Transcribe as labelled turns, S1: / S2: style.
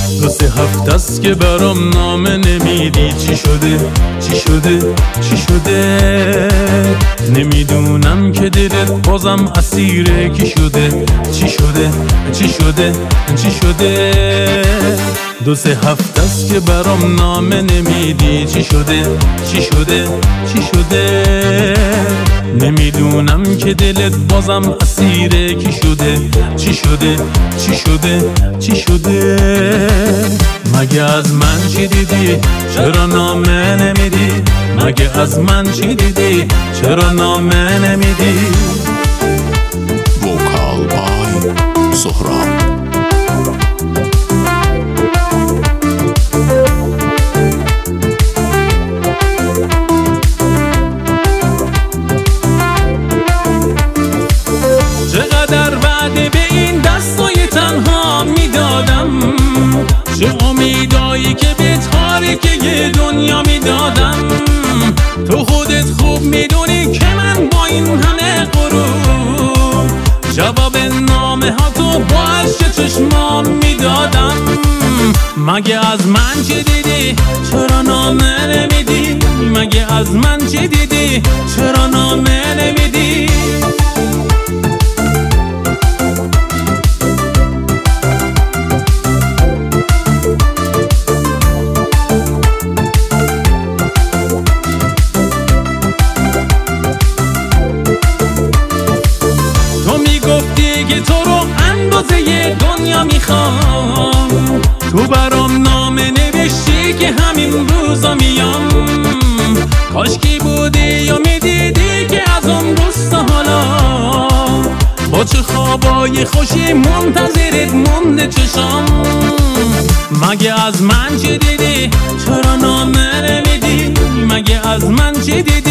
S1: دو سه هفته است که برام نامه نمیدی. چی شده چی شده چی شده؟ نمیدونم که دلت بازم اسیر کی شده. چی شده چی شده چی شده؟ دو سه هفته است که برام نامه نمیدی. چی شده چی شده چی شده؟ نمیدونم که دلت بازم اسیر کی شده. چی شده چی شده چی شده؟ مگه از من چی دیدی؟ چرا نامه نمیدی؟ مگه از من چی دیدی؟ چرا نامه نمیدی؟
S2: وکال بای سهراب.
S1: چقدر وعده به این دستای تنها میدادم، چه امیدایی که به تاریکی دنیا میدادم. تو خودت خوب میدونی که من با این همه غرور جواب نامه ها تو با عشق چشمام میدادم. مگه از من چی دیدی؟ چرا نامه نمیدی؟ مگه از من چی دیدی؟ چرا نامه نمیدی؟ گفتی که تو رو اندازه دنیا میخوام، تو برام نامه نوشتی که همین روزا میام. کاشکی بودی یا میدیدی که از اون روز تا حالا با چه خوابای خوشی منتظرت مونده چشام. مگه از من چی دیدی؟ چرا نامه نمیدی؟ مگه از من چی دیدی؟